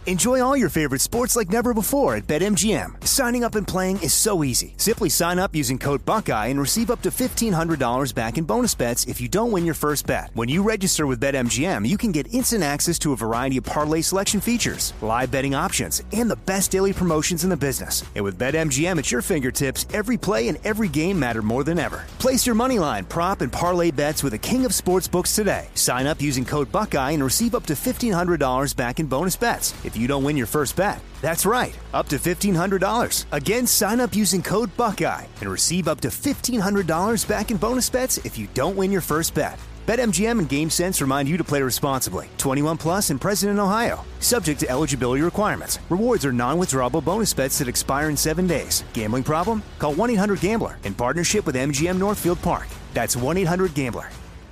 Enjoy all your favorite sports like never before at BetMGM. Signing up and playing is so easy. Simply sign up using code Buckeye and receive up to $1,500 back in bonus bets if you don't win your first bet. When you register with BetMGM, you can get instant access to a variety of parlay selection features, live betting options, and the best daily promotions in the business. And with BetMGM at your fingertips, every play and every game matter more than ever. Place your moneyline, prop, and parlay bets with the king of sportsbooks today. Sign up using code Buckeye and receive up to $1,500 back in bonus bets if you don't win your first bet. That's right, up to $1,500. Again, sign up using code Buckeye and receive up to $1,500 back in bonus bets if you don't win your first bet. BetMGM and GameSense remind you to play responsibly. 21 plus and present in Ohio. Subject to eligibility requirements. Rewards are non-withdrawable bonus bets that expire in 7 days. Gambling problem? Call 1-800-GAMBLER in partnership with MGM Northfield Park. That's 1-800-GAMBLER.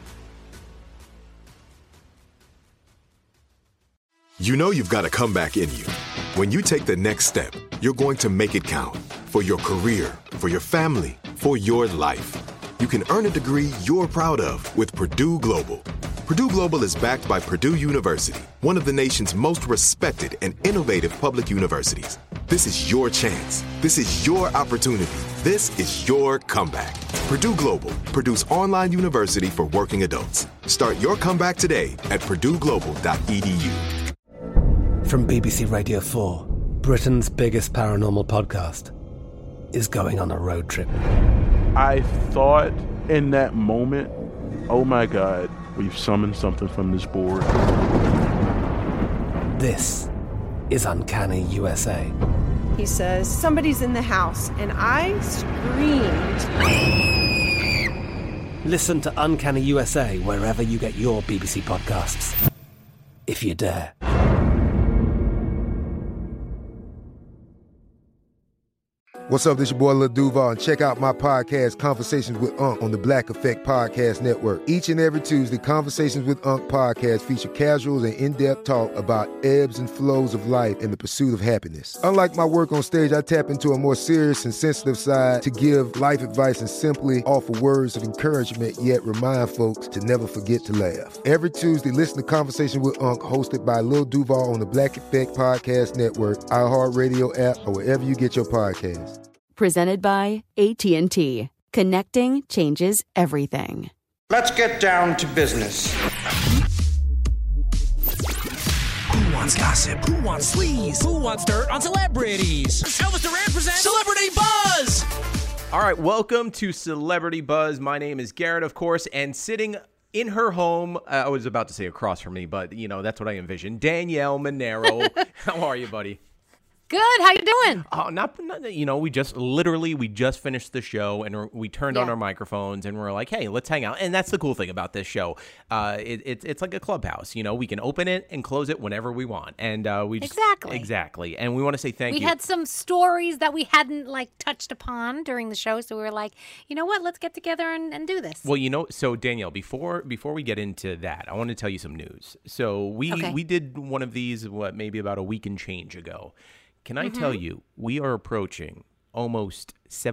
You know you've got a comeback in you. When you take the next step, you're going to make it count. For your career, for your family, for your life. You can earn a degree you're proud of with Purdue Global. Purdue Global is backed by Purdue University, one of the nation's most respected and innovative public universities. This is your chance. This is your opportunity. This is your comeback. Purdue Global, Purdue's online university for working adults. Start your comeback today at purdueglobal.edu. From BBC Radio 4, Britain's biggest paranormal podcast is going on a road trip. I thought in that moment, oh my God, we've summoned something from this board. This is Uncanny USA. He says, somebody's in the house, and I screamed. Listen to Uncanny USA wherever you get your BBC podcasts, if you dare. What's up, this your boy Lil Duval, and check out my podcast, Conversations with Unc, on the Black Effect Podcast Network. Each and every Tuesday, Conversations with Unc podcast feature casuals and in-depth talk about ebbs and flows of life and the pursuit of happiness. Unlike my work on stage, I tap into a more serious and sensitive side to give life advice and simply offer words of encouragement, yet remind folks to never forget to laugh. Every Tuesday, listen to Conversation with Unc, hosted by Lil Duval on the Black Effect Podcast Network, iHeartRadio app, or wherever you get your podcasts. Presented by AT&T. Connecting changes everything. Let's get down to business. Who wants gossip? Who wants sleaze? Who wants dirt on celebrities? Elvis Duran presents Celebrity Buzz! All right, welcome to Celebrity Buzz. My name is Garrett, of course, and sitting in her home, I was about to say across from me, but, you know, that's what I envisioned, Danielle Monero. How are you, buddy? Good. How you doing? Oh, not you know, we just finished the show and we turned on our microphones and we're like, hey, let's hang out. And that's the cool thing about this show. It's like a clubhouse. You know, we can open it and close it whenever we want. And we just, exactly. And we want to say thank you. We had some stories that we hadn't touched upon during the show, so we were like, you know what? Let's get together and do this. Well, you know, so Danielle, before we get into that, I want to tell you some news. So we did one of these maybe about a week and change ago. Can I tell you, we are approaching almost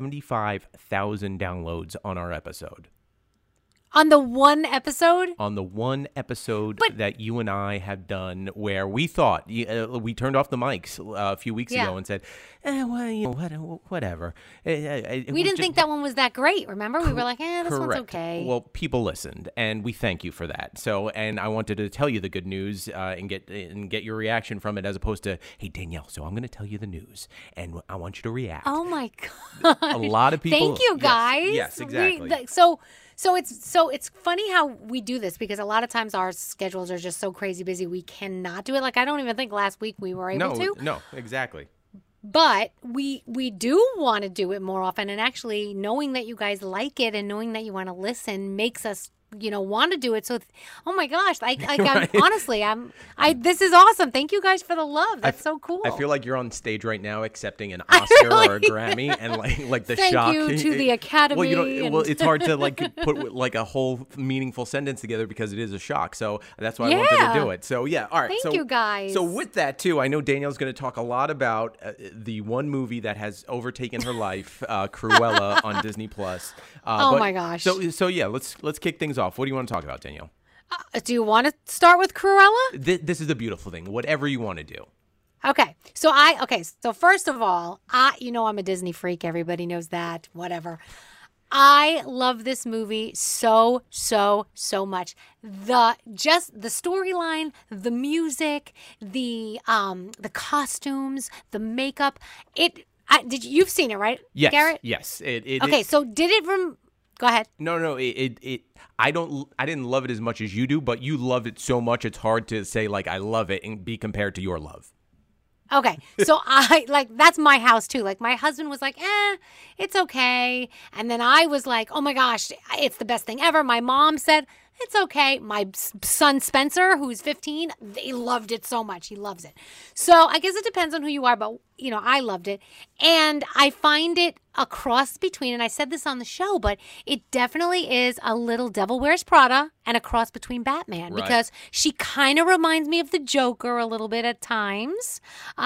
75,000 downloads on our episode. On the one episode? On the one episode that you and I have done where we thought, we turned off the mics a few weeks ago and said, well, you know, whatever. We didn't think that one was that great, remember? We were like, this one's okay. Well, people listened, and we thank you for that. So, and I wanted to tell you the good news and get your reaction from it as opposed to, hey, Danielle, so I'm going to tell you the news, and I want you to react. Oh, my God. A lot of people. Thank you, guys. Yes, exactly. So it's funny how we do this because a lot of times our schedules are just so crazy busy we cannot do it. Like I don't even think last week we were able to. No, exactly. But we do want to do it more often, and actually knowing that you guys like it and knowing that you want to listen makes us want to do it. So, oh my gosh, I'm honestly, this is awesome. Thank you guys for the love. That's so cool. I feel like you're on stage right now accepting an Oscar or a Grammy, and like the shock. Thank you to the Academy. Well, it's hard to put a whole meaningful sentence together because it is a shock. So that's why I wanted to do it. So yeah, all right. Thank you guys. So with that too, I know Danielle's going to talk a lot about the one movie that has overtaken her life, Cruella on Disney Plus. My gosh. So yeah, let's kick things off. What do you want to talk about, Danielle? Do you want to start with Cruella? This is the beautiful thing. Whatever you want to do. Okay. So first of all, I'm a Disney freak. Everybody knows that. Whatever. I love this movie so much. The storyline, the music, the costumes, the makeup. You've seen it, right? Yes. Garrett? Yes. Okay. So did it go ahead. No. I didn't love it as much as you do, but you loved it so much it's hard to say like I love it and be compared to your love. Okay, so that's my house too. Like my husband was like, it's okay. And then I was like, oh my gosh, it's the best thing ever. My mom said, it's okay. My son Spencer, who's 15, they loved it so much. He loves it. So I guess it depends on who you are, but I loved it. And I find it a cross between, and I said this on the show, but it definitely is a little Devil Wears Prada and a cross between Batman, right? Because she kind of reminds me of the Joker a little bit at times.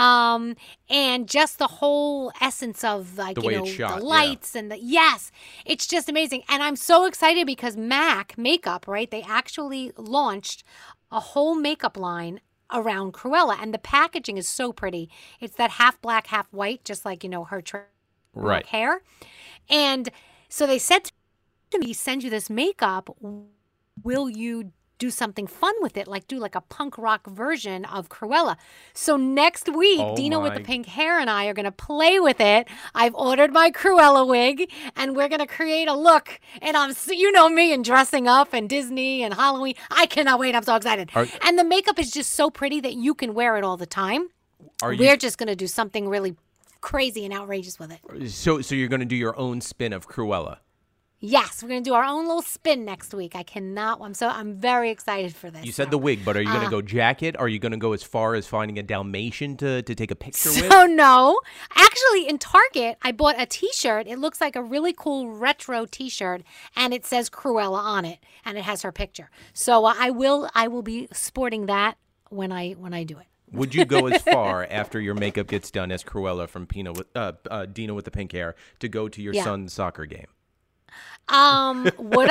And just the whole essence of the lights and yes, it's just amazing. And I'm so excited because MAC Makeup, right? They actually launched a whole makeup line around Cruella, and the packaging is so pretty. It's that half black, half white, just like, her right. hair. And so they said to me, send you this makeup. Will you do something fun with it? Like do like a punk rock version of Cruella. So next week, Dina with the pink hair and I are going to play with it. I've ordered my Cruella wig and we're going to create a look. And me and dressing up and Disney and Halloween. I cannot wait. I'm so excited. And the makeup is just so pretty that you can wear it all the time. We're just going to do something really crazy and outrageous with it. So you're going to do your own spin of Cruella? Yes, we're going to do our own little spin next week. I'm very excited for this. You said the wig, but are you going to go jacket? Are you going to go as far as finding a Dalmatian to take a picture with? Oh, no. Actually, in Target, I bought a T-shirt. It looks like a really cool retro T-shirt, and it says Cruella on it, and it has her picture. So I will be sporting that when I do it. Would you go as far after your makeup gets done as Cruella from Dina with the pink hair to go to your son's soccer game? Would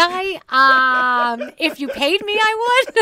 I? If you paid me, I would.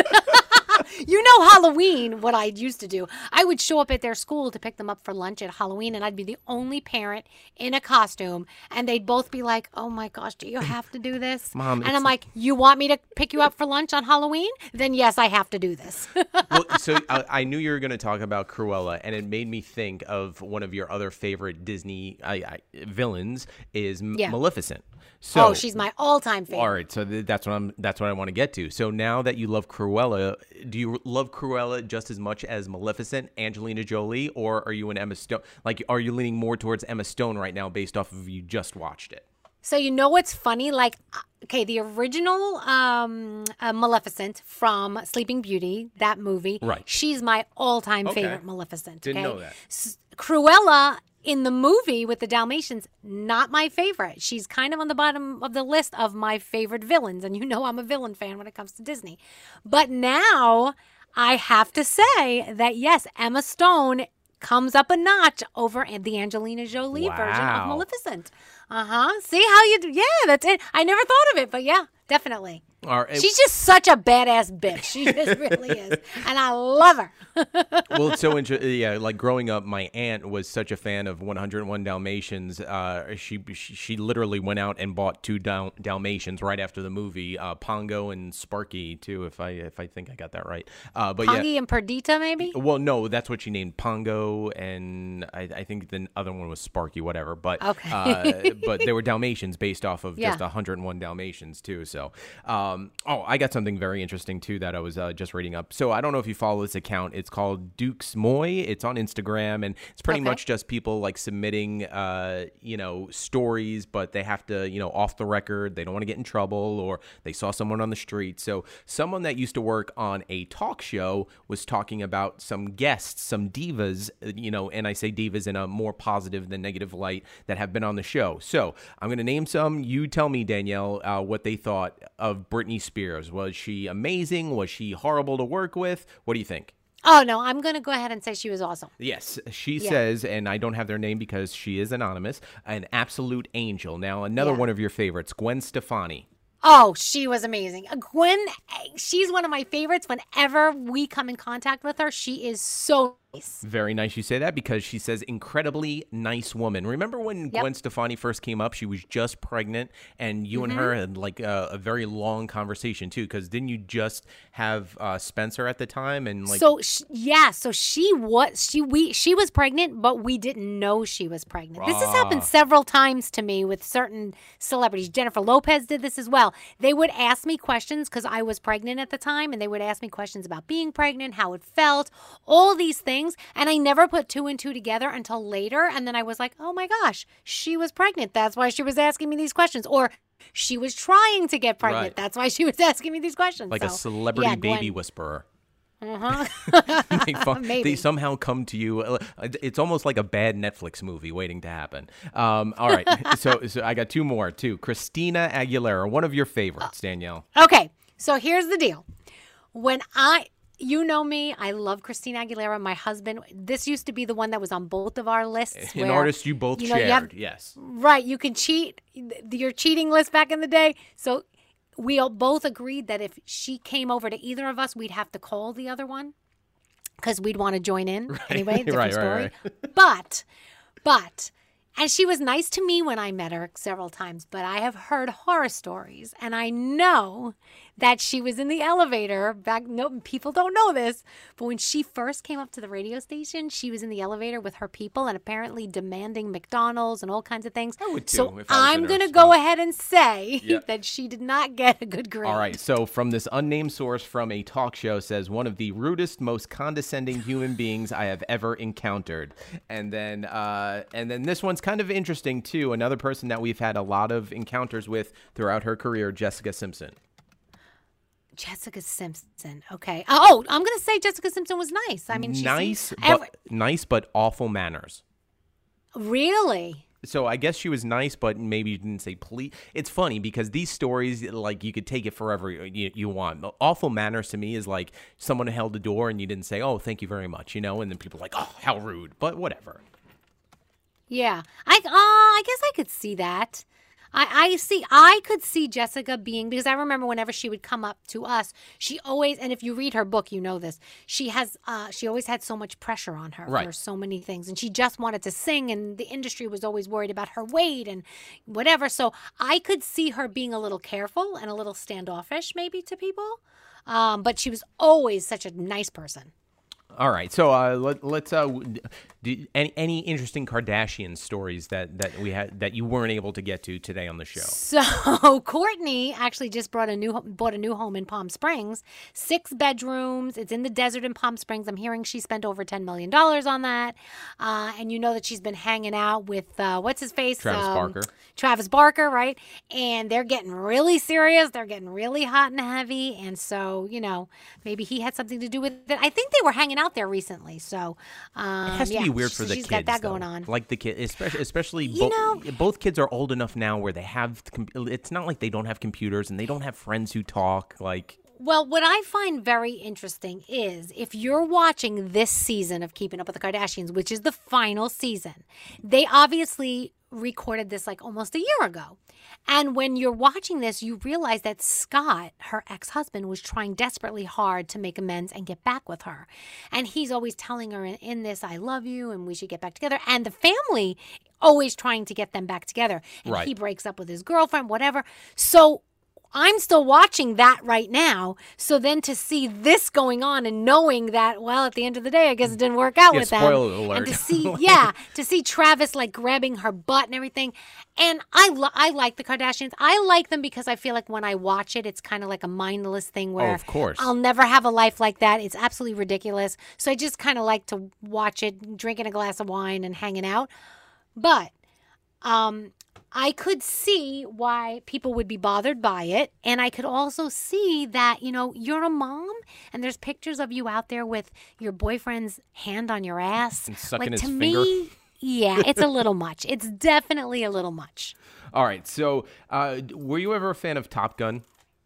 Halloween, what I used to do, I would show up at their school to pick them up for lunch at Halloween, and I'd be the only parent in a costume, and they'd both be like, oh my gosh, do you have to do this? Mom, and I'm like, you want me to pick you up for lunch on Halloween? Then yes, I have to do this. Well, so I knew you were going to talk about Cruella, and it made me think of one of your other favorite Disney villains is Maleficent. So, she's my all-time favorite. All right, so that's what I want to get to. So now that you love Cruella, do you love Cruella just as much as Maleficent, Angelina Jolie, or are you an Emma Stone? Like, are you leaning more towards Emma Stone right now based off of you just watched it? So what's funny? Like, okay, the original Maleficent from Sleeping Beauty, that movie, right? She's my all-time favorite Maleficent. Didn't know that. Cruella in the movie with the Dalmatians, not my favorite. She's kind of on the bottom of the list of my favorite villains, and I'm a villain fan when it comes to Disney. But now I have to say that yes, Emma Stone comes up a notch over the Angelina Jolie version of Maleficent. See how you do? Yeah, that's it. I never thought of it, but yeah, definitely. She's just such a badass bitch. She just really is. And I love her. Well, it's so interesting. Yeah, like growing up, my aunt was such a fan of 101 Dalmatians. She literally went out and bought 2 Dalmatians right after the movie, Pongo and Sparky, too, if I think I got that right. Pongy and Perdita, maybe? Well, no, that's what she named Pongo, and I think the other one was Sparky, whatever. But but they were Dalmatians based off of just 101 Dalmatians, too. So, I got something very interesting, too, that I was just reading up. So I don't know if you follow this account. It's called Dukes Moy. It's on Instagram, and it's pretty much just people like submitting, stories, but they have to, off the record. They don't want to get in trouble, or they saw someone on the street. So someone that used to work on a talk show was talking about some guests, some divas, and I say divas in a more positive than negative light that have been on the show. So I'm going to name some. You tell me, Danielle, what they thought of Britney Spears. Was she amazing? Was she horrible to work with? What do you think? Oh, no, I'm going to go ahead and say she was awesome. Yes, she says, and I don't have their name because she is anonymous, an absolute angel. Now, another one of your favorites, Gwen Stefani. Oh, she was amazing. Gwen, she's one of my favorites. Whenever we come in contact with her, she is so Very nice you say that, because she says incredibly nice woman. Remember when Gwen Stefani first came up? She was just pregnant, and you and her had like a very long conversation too. Because didn't you just have Spencer at the time? And like, so she was pregnant, but we didn't know she was pregnant. This has happened several times to me with certain celebrities. Jennifer Lopez did this as well. They would ask me questions because I was pregnant at the time, and they would ask me questions about being pregnant, how it felt, all these things. And I never put two and two together until later. And then I was like, oh my gosh, she was pregnant. That's why she was asking me these questions. Or she was trying to get pregnant. Right. That's why she was asking me these questions. Like a celebrity baby whisperer. Maybe. They somehow come to you. It's almost like a bad Netflix movie waiting to happen. All right. so I got two more too. Christina Aguilera, one of your favorites, Danielle. Okay. So here's the deal. You know me, I love Christina Aguilera. My husband, this used to be the one that was on both of our lists. An artist you both shared, yes. Right, you can cheat, your cheating list back in the day. So we all both agreed that if she came over to either of us, we'd have to call the other one because we'd want to join in. Right. Anyway, different story. Right. But, and she was nice to me when I met her several times, but I have heard horror stories, and I know that she was in the elevator people don't know this, but when she first came up to the radio station, she was in the elevator with her people and apparently demanding McDonald's and all kinds of things. I would too, so I'm going to go ahead and say that she did not get a good grade. All right. So from this unnamed source from a talk show says one of the rudest, most condescending human beings I have ever encountered. And then this one's kind of interesting too. Another person that we've had a lot of encounters with throughout her career, Jessica Simpson. Jessica Simpson. Okay. I'm going to say Jessica Simpson was nice. I mean, nice, but awful manners. Really? So I guess she was nice, but maybe you didn't say please. It's funny because these stories, like, you could take it forever you want. Awful manners to me is like someone held the door and you didn't say, oh, thank you very much, and then people are like, oh, how rude. But whatever. Yeah. I guess I could see that. I could see Jessica being, because I remember whenever she would come up to us, she always, and if you read her book, you know this, she always had so much pressure on her for so many things, and she just wanted to sing, and the industry was always worried about her weight and whatever, so I could see her being a little careful and a little standoffish maybe to people, but she was always such a nice person. All right, so let's any interesting Kardashian stories that we had that you weren't able to get to today on the show? So Kourtney actually just bought a new home in Palm Springs, 6 bedrooms. It's in the desert in Palm Springs. I'm hearing she spent over $10 million on that, and you know that she's been hanging out with what's his face, Travis Barker, right? And they're getting really serious. They're getting really hot and heavy, and so maybe he had something to do with it. I think they were hanging out there recently, so it has to be weird for the kids. She's got that going on. Like the kid, especially both kids are old enough now where they have. It's not like they don't have computers and they don't have friends who talk. Well, what I find very interesting is if you're watching this season of Keeping Up with the Kardashians, which is the final season, they obviously recorded this like almost a year ago. And when you're watching this, you realize that Scott, her ex-husband, was trying desperately hard to make amends and get back with her. And he's always telling her in this, I love you and we should get back together. And the family always trying to get them back together. And he breaks up with his girlfriend, whatever. So I'm still watching that right now. So then to see this going on and knowing that, well, at the end of the day, I guess it didn't work out with them. Spoiler alert. And to see Travis like grabbing her butt and everything. And I like the Kardashians. I like them because I feel like when I watch it, it's kind of like a mindless thing where of course. I'll never have a life like that. It's absolutely ridiculous. So I just kind of like to watch it, drinking a glass of wine and hanging out. But I could see why people would be bothered by it. And I could also see that, you're a mom and there's pictures of you out there with your boyfriend's hand on your ass. And sucking his finger. Me, yeah, it's a little much. It's definitely a little much. All right. So were you ever a fan of Top Gun?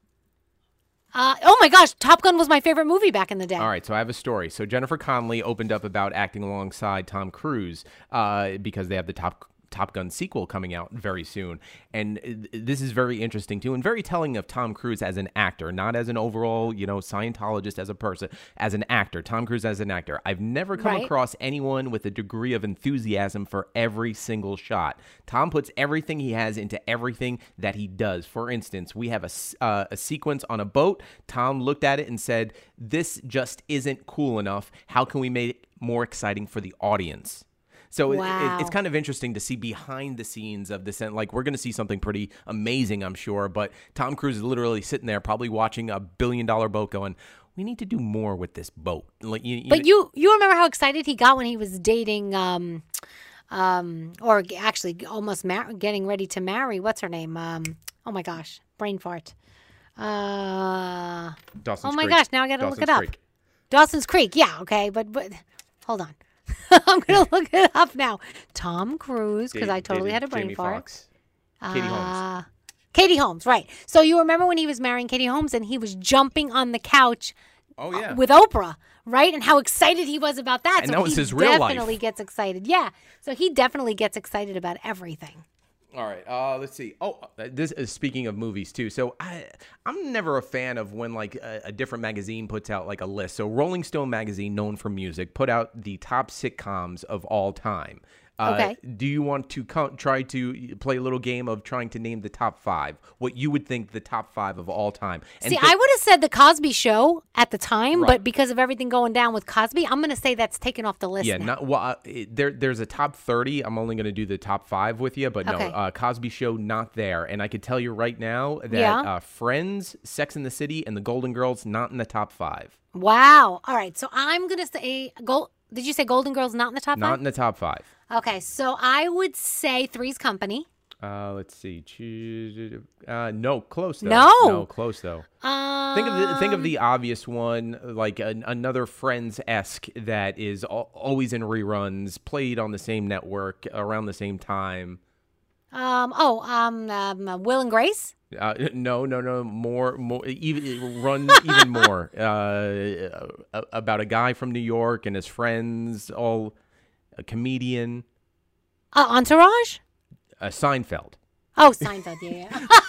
Oh my gosh, Top Gun was my favorite movie back in the day. All right, so I have a story. So Jennifer Connelly opened up about acting alongside Tom Cruise because they have the Top Top Gun sequel coming out very soon. And this is very interesting, too, and very telling of Tom Cruise as an actor, not as an overall, Scientologist as a person, as an actor. Tom Cruise as an actor. I've never come across anyone with a degree of enthusiasm for every single shot. Tom puts everything he has into everything that he does. For instance, we have a sequence on a boat. Tom looked at it and said, this just isn't cool enough. How can we make it more exciting for the audience? So it's kind of interesting to see behind the scenes of this. And like, we're going to see something pretty amazing, I'm sure. But Tom Cruise is literally sitting there probably watching a $1 billion boat going, we need to do more with this boat. Like, you remember how excited he got when he was dating, or actually almost getting ready to marry. What's her name? Oh my gosh, brain fart. Dawson's oh my Creek. gosh, now I got to look it up. Creek. Dawson's Creek, yeah, okay, but hold on. I'm going to look it up now. Tom Cruise, because I totally had a brain Jamie fart. Foxx. Katie Holmes. Katie Holmes, right. So you remember when he was marrying Katie Holmes and he was jumping on the couch with Oprah, right? And how excited he was about that. And so that was he his real life. definitely gets excited. Yeah. So he definitely gets excited about everything. All right, let's see. Oh, this is speaking of movies too. So I'm never a fan of when like a different magazine puts out like a list. So Rolling Stone magazine, known for music, put out the top sitcoms of all time. Okay. Do you want to try to play a little game of trying to name the top 5? What you would think the top 5 of all time? And see, I would have said the Cosby Show at the time, right. But because of everything going down with Cosby, I'm going to say that's taken off the list. Yeah, now. There's a top 30. I'm only going to do the top 5 with you, but okay. No, Cosby Show not there. And I could tell you right now that Friends, Sex and the City, and The Golden Girls not in the top 5. Wow. All right, so I'm going to say Did you say Golden Girls not in the top 5? Not in the top 5. Okay, so I would say Three's Company. Let's see. No, close though. No, close though. Think of the obvious one, like another Friends-esque that is always in reruns, played on the same network around the same time. Will and Grace. No. More. Even more. About a guy from New York and his friends, all a comedian. Entourage. Seinfeld. Oh, Seinfeld. Yeah.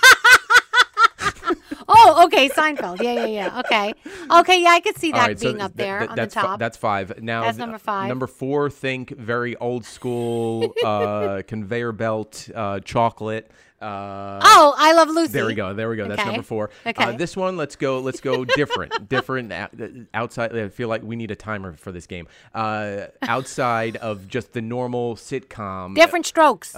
Oh, okay, Seinfeld. Yeah. Okay, yeah, I could see that being up there on the top. That's 5. Now that's number 5. Number 4, think very old school, conveyor belt, chocolate. I Love Lucy. There we go. Okay. That's number 4. Okay. This one, let's go different outside. I feel like we need a timer for this game. Outside of just the normal sitcom. Different Strokes.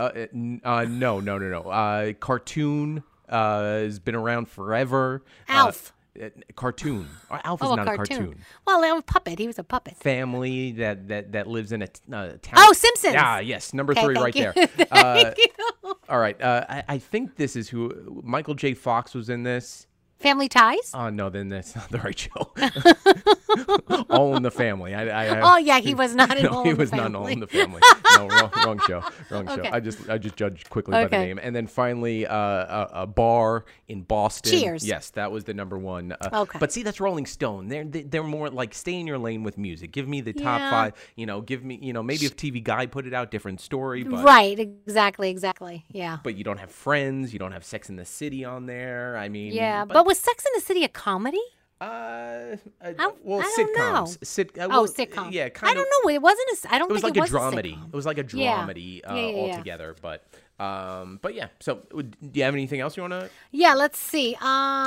No. Cartoon has been around forever. Alf. Cartoon. Alf is not a cartoon. Well, a puppet. He was a puppet. Family that lives in a town. Oh, Simpsons. Yeah, yes. Number 3 right you. there. Thank you. All right. I think this is who Michael J. Fox was in this. Family Ties? Oh, no, then that's not the right show. All in the Family. He was not in All in the Family. No, he was not in All in the Family. No, wrong show. Okay. I just judged quickly by the name. And then finally, a bar in Boston. Cheers. Yes, that was the number 1. Okay. But see, that's Rolling Stone. They're more like stay in your lane with music. Give me the top 5. Give me, maybe if TV Guide put it out, different story. But, right. Exactly. Yeah. But you don't have Friends. You don't have Sex and the City on there. I mean. Yeah, but was Sex and the City a comedy? Well, I sitcoms. don't know. Sitcom. Yeah, kind of. I don't know. It wasn't a. I don't it was think like it was a dramedy. sitcom. It was like a dramedy altogether. But yeah. So, do you have anything else you want to? Yeah. Let's see.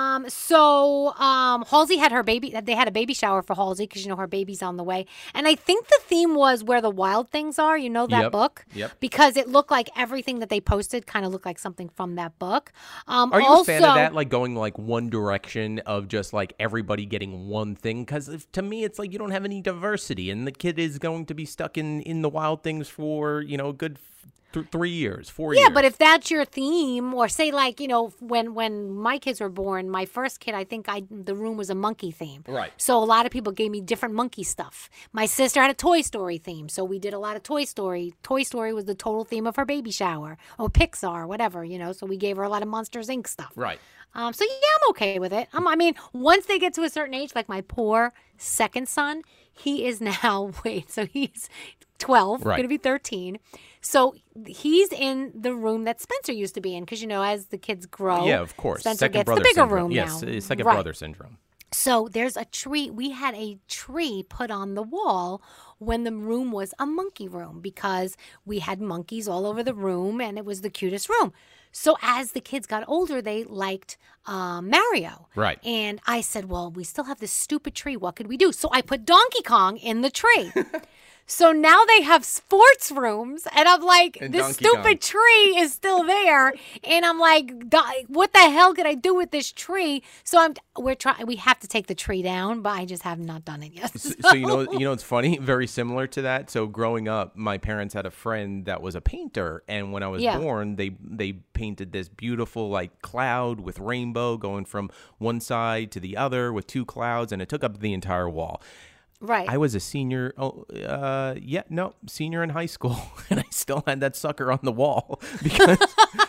Halsey had her baby. They had a baby shower for Halsey because her baby's on the way. And I think the theme was Where the Wild Things Are. You know that book? Yep. Because it looked like everything that they posted kind of looked like something from that book. Are you a fan of that? Like going like one direction of just like everybody getting one thing? Because to me, it's like you don't have any diversity, and the kid is going to be stuck in the Wild Things for a good 3 years, 4 years. Yeah, but if that's your theme, or say like, when my kids were born, my first kid, I think the room was a monkey theme. Right. So a lot of people gave me different monkey stuff. My sister had a Toy Story theme, so we did a lot of Toy Story. Toy Story was the total theme of her baby shower, or Pixar, whatever, so we gave her a lot of Monsters, Inc. stuff. Right. So yeah, I'm okay with it. I mean, once they get to a certain age, like my poor second son, he is now, he's 12, Right. going to be 13. So he's in the room that Spencer used to be in because, as the kids grow. Yeah, of course. Spencer Second gets brother the bigger syndrome. room yes, now. second Right. brother syndrome. So there's a tree. We had a tree put on the wall when the room was a monkey room because we had monkeys all over the room and it was the cutest room. So as the kids got older, they liked Mario. Right. And I said, well, we still have this stupid tree. What could we do? So I put Donkey Kong in the tree. So now they have sports rooms, and I'm like, And this Donkey stupid Kong. tree is still there, and I'm like, what the hell could I do with this tree? So we have to take the tree down, but I just have not done it yet. So you know it's funny, very similar to that. So growing up, my parents had a friend that was a painter, and when I was born, they painted this beautiful like cloud with rainbow going from one side to the other with two clouds, and it took up the entire wall. Right. I was a senior. Senior in high school, and I still had that sucker on the wall because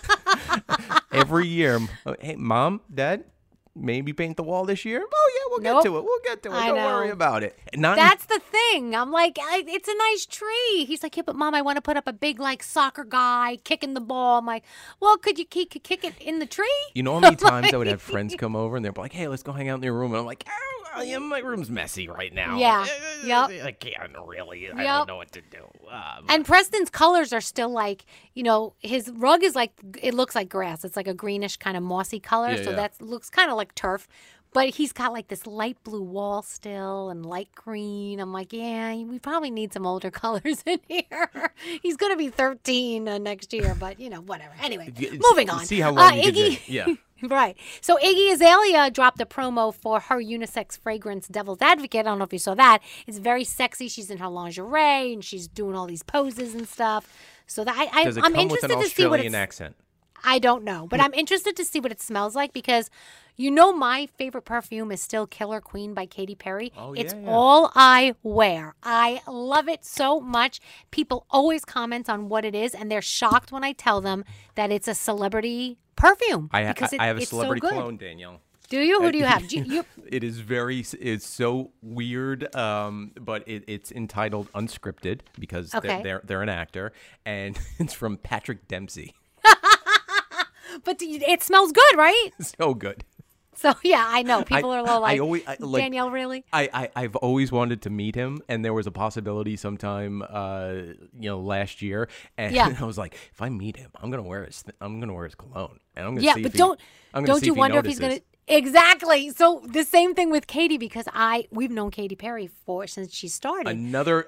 every year, hey, Mom, Dad, maybe paint the wall this year. Oh yeah, we'll get to it. We'll get to it. Don't worry about it. That's the thing. I'm like, it's a nice tree. He's like, yeah, but Mom, I want to put up a big like soccer guy kicking the ball. I'm like, well, could you kick it in the tree? You know how many times I would have friends come over and they're like, hey, let's go hang out in your room, and I'm like, yeah, my room's messy right now. Yeah. Yep. I can't really. I don't know what to do. And Preston's colors are still like, his rug is like, it looks like grass. It's like a greenish kind of mossy color. Yeah, so yeah. that looks kind of like turf. But he's got like this light blue wall still and light green. I'm like, yeah, we probably need some older colors in here. He's going to be 13 next year, but whatever. Anyway, moving on. See how long you Iggy, can. Yeah. Right. So Iggy Azalea dropped a promo for her unisex fragrance Devil's Advocate. I don't know if you saw that. It's very sexy. She's in her lingerie and she's doing all these poses and stuff. So that Does it I'm come with interested an to see what Australian accent? I don't know, but I'm interested to see what it smells like because my favorite perfume is still Killer Queen by Katy Perry. Oh, it's yeah. all I wear. I love it so much. People always comment on what it is, and they're shocked when I tell them that it's a celebrity perfume. I because have a it's celebrity so good. cologne, Danielle. Do you? Who do you have? It's so weird, but it's entitled Unscripted because they're an actor, and it's from Patrick Dempsey. But it smells good, right? So good. So, yeah, I know. People are a little like, like, Danielle, really? I've always wanted to meet him, and there was a possibility sometime, last year. And I was like, if I meet him, I'm gonna wear his cologne, and I'm gonna see if don't you wonder if he's gonna? Exactly. So the same thing with Katy because we've known Katy Perry since she started. Another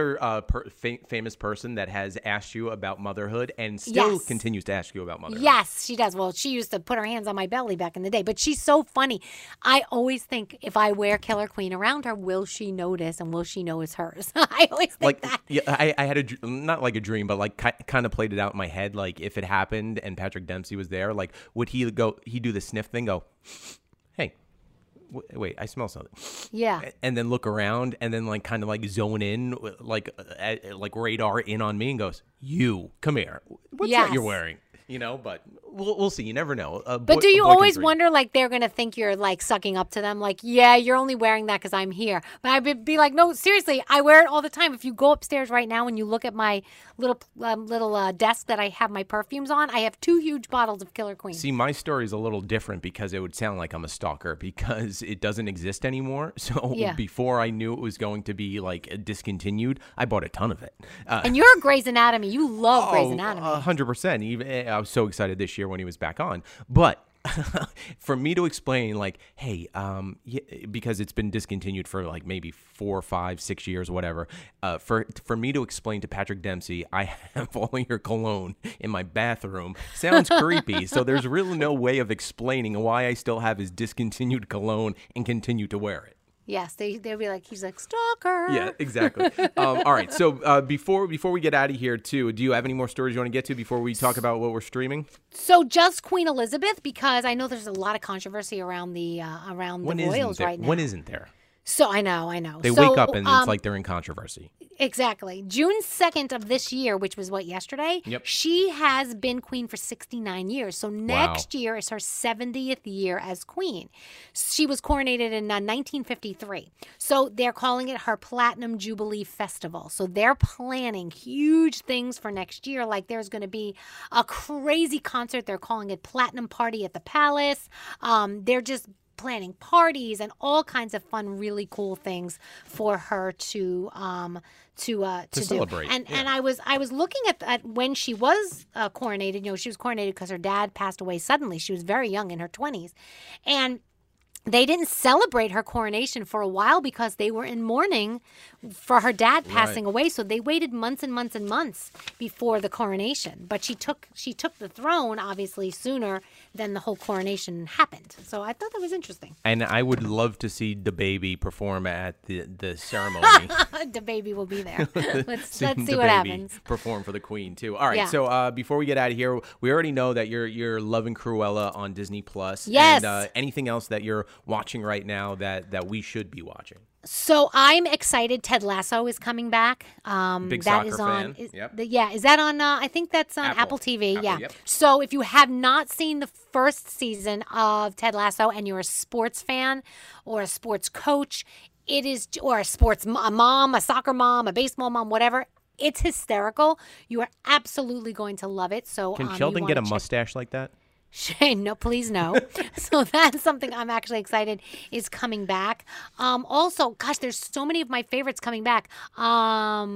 famous person that has asked you about motherhood and still continues to ask you about motherhood. Yes, she does. Well, she used to put her hands on my belly back in the day, but she's so funny. I always think if I wear Killer Queen around her, will she notice and will she know it's hers? I always think that. Yeah, I had not like a dream, but like kind of played it out in my head. Like if it happened and Patrick Dempsey was there, like would he do the sniff thing? Go, hey, wait, I smell something. Yeah. And then look around and then like kind of like zone in, like radar in on me and goes, you, come here. What's that you're wearing? But we'll see. You never know. But do you always wonder, like, they're going to think you're, like, sucking up to them? Like, yeah, you're only wearing that because I'm here. But I'd be like, no, seriously, I wear it all the time. If you go upstairs right now and you look at my little desk that I have my perfumes on, I have 2 huge bottles of Killer Queen. See, my story is a little different because it would sound like I'm a stalker because it doesn't exist anymore. So before I knew it was going to be, like, discontinued, I bought a ton of it. And you're Grey's Anatomy. You love Grey's Anatomy. 100%. Even I was so excited this year when he was back on. But for me to explain, like, hey, because it's been discontinued for like maybe 4, 5, 6 years, whatever. For me to explain to Patrick Dempsey, I have all your cologne in my bathroom sounds creepy. So there's really no way of explaining why I still have his discontinued cologne and continue to wear it. Yes, they'll be like, he's like, stalker. Yeah, exactly. All right, so before we get out of here, too, do you have any more stories you want to get to before we talk about what we're streaming? So just Queen Elizabeth, because I know there's a lot of controversy around the royals right now. When isn't there? So I know. They wake up and it's like they're in controversy. Exactly. June 2nd of this year, which was yesterday? Yep. She has been queen for 69 years. So next year is her 70th year as queen. She was coronated in 1953. So they're calling it her Platinum Jubilee Festival. So they're planning huge things for next year. Like there's going to be a crazy concert. They're calling it Platinum Party at the Palace. They're just planning parties and all kinds of fun, really cool things for her to celebrate. Do. And I was looking at when she was coronated. She was coronated because her dad passed away suddenly. She was very young, in her 20s, and they didn't celebrate her coronation for a while because they were in mourning for her dad passing away. So they waited months and months and months before the coronation. But she took the throne, obviously, sooner than the whole coronation happened. So I thought that was interesting. And I would love to see DaBaby perform at the ceremony. DaBaby will be there. Let's see what happens. Perform for the queen too. All right. So before we get out of here, we already know that you're loving Cruella on Disney Plus. Yes. And anything else that you're watching right now that we should be watching? So I'm excited. Ted Lasso is coming back. Big soccer fan. Is that on? I think that's on Apple TV. Yep. So if you have not seen the first season of Ted Lasso and you're a sports fan or a sports coach, or a sports mom, a soccer mom, a baseball mom, whatever. It's hysterical. You are absolutely going to love it. So can Sheldon get a mustache like that? Shane, no, please no. So that's something I'm actually excited is coming back. Also, gosh, there's so many of my favorites coming back. I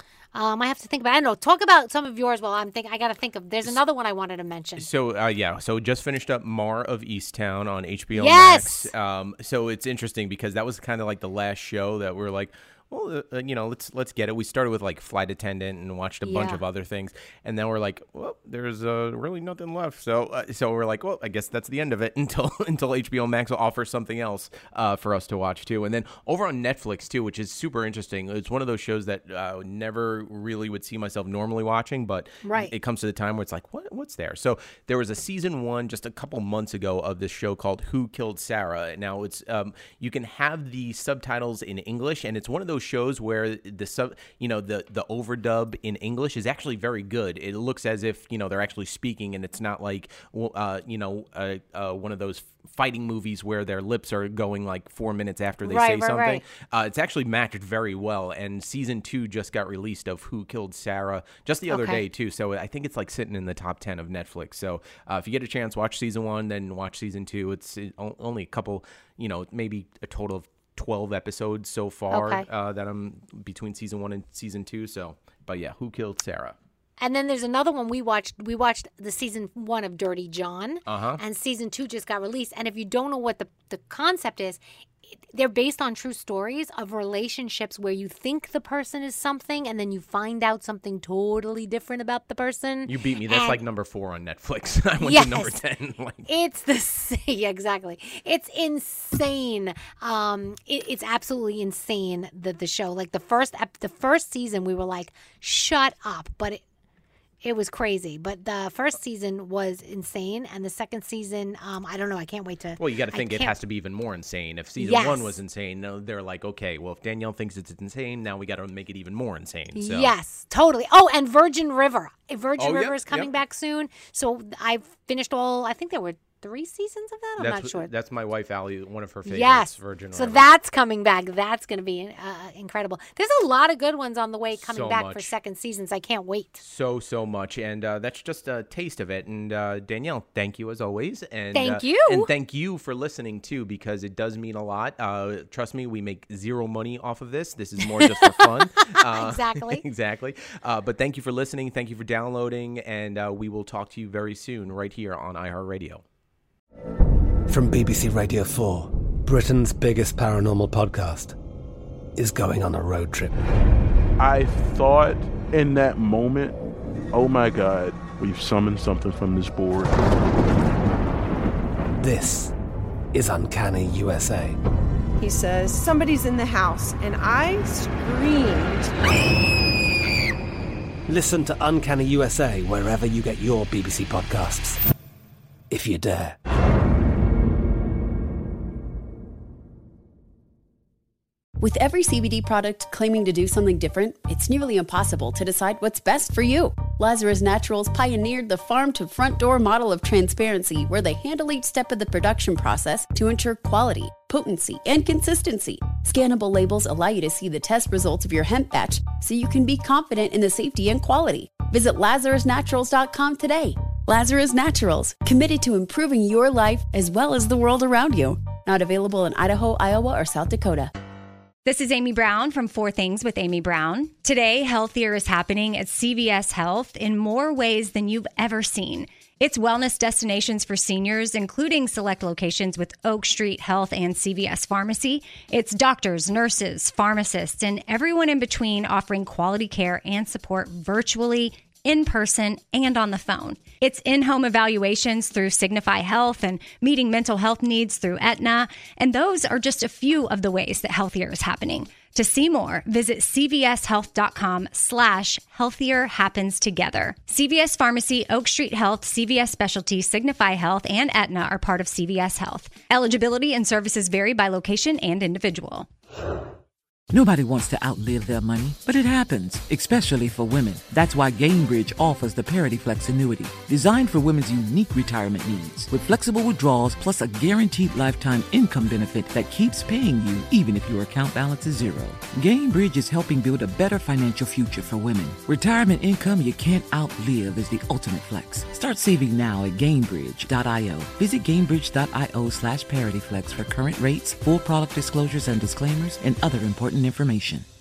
have to think about. I don't know. Talk about some of yours while I'm thinking. I got to think of. There's another one I wanted to mention. So So just finished up Mare of Easttown on HBO Max. So it's interesting because that was kind of like the last show that we're like, well, let's get it. We started with like Flight Attendant and watched a bunch of other things, and then we're like, well, there's really nothing left. So we're like, well, I guess that's the end of it until HBO Max will offer something else for us to watch too. And then over on Netflix too, which is super interesting. It's one of those shows that never really would see myself normally watching, but it comes to the time where it's like, what's there? So there was a season 1 just a couple months ago of this show called Who Killed Sarah. Now it's you can have the subtitles in English, and it's one of those shows where the overdub in English is actually very good. It looks as if they're actually speaking, and it's not like one of those fighting movies where their lips are going like 4 minutes after they say something. It's actually matched very well, and season 2 just got released of Who Killed Sarah just the other day too. So I think it's like sitting in the top 10 of Netflix. So if you get a chance, watch season 1, then watch season 2. It's only a couple, maybe a total of 12 episodes so far that I'm between season 1 and season 2. So, but yeah, Who Killed Sarah? And then there's another one we watched. We watched the season 1 of Dirty John, and season 2 just got released. And if you don't know what the concept is, they're based on true stories of relationships where you think the person is something, and then you find out something totally different about the person. You beat me. That's like number 4 on Netflix. I went to number 10. It's exactly. It's insane. It's absolutely insane. The show, like the first season, we were like, shut up, but it was crazy. But the first season was insane, and the second season, I don't know. I can't wait to. Well, you got to think it has to be even more insane. If season 1 was insane, they're like, okay, well, if Danielle thinks it's insane, now we got to make it even more insane. So. Yes, totally. Oh, and Virgin River. Virgin River is coming back soon. So I've finished I think there were 3 seasons of that? I'm not sure. That's my wife, Allie, one of her favorites, yes. Virgin So River. that's coming back. That's going to be incredible. There's a lot of good ones on the way coming back for second seasons. I can't wait. So much. And that's just a taste of it. And Danielle, thank you as always. And thank you. And thank you for listening, too, because it does mean a lot. Trust me, we make zero money off of this. This is more just for fun. Exactly. Exactly. But thank you for listening. Thank you for downloading. And we will talk to you very soon right here on iHeartRadio. From BBC Radio 4, Britain's biggest paranormal podcast is going on a road trip. I thought in that moment, oh my God, we've summoned something from this board. This is Uncanny USA. He says, somebody's in the house, and I screamed. Listen to Uncanny USA wherever you get your BBC podcasts, if you dare. With every CBD product claiming to do something different, it's nearly impossible to decide what's best for you. Lazarus Naturals pioneered the farm-to-front-door model of transparency, where they handle each step of the production process to ensure quality, potency, and consistency. Scannable labels allow you to see the test results of your hemp batch, so you can be confident in the safety and quality. Visit LazarusNaturals.com today. Lazarus Naturals, committed to improving your life as well as the world around you. Not available in Idaho, Iowa, or South Dakota. This is Amy Brown from 4 Things with Amy Brown. Today, healthier is happening at CVS Health in more ways than you've ever seen. It's wellness destinations for seniors, including select locations with Oak Street Health and CVS Pharmacy. It's doctors, nurses, pharmacists, and everyone in between offering quality care and support virtually, in person, and on the phone. It's in-home evaluations through Signify Health and meeting mental health needs through Aetna. And those are just a few of the ways that healthier is happening. To see more, visit cvshealth.com/healthier happens together. CVS Pharmacy, Oak Street Health, CVS Specialty, Signify Health, and Aetna are part of CVS Health. Eligibility and services vary by location and individual. Nobody wants to outlive their money, but it happens, especially for women. That's why Gainbridge offers the Parity Flex annuity, designed for women's unique retirement needs, with flexible withdrawals plus a guaranteed lifetime income benefit that keeps paying you even if your account balance is zero. Gainbridge is helping build a better financial future for women. Retirement income you can't outlive is the ultimate flex. Start saving now at Gainbridge.io. Visit Gainbridge.io/ParityFlex for current rates, full product disclosures and disclaimers, and other important information.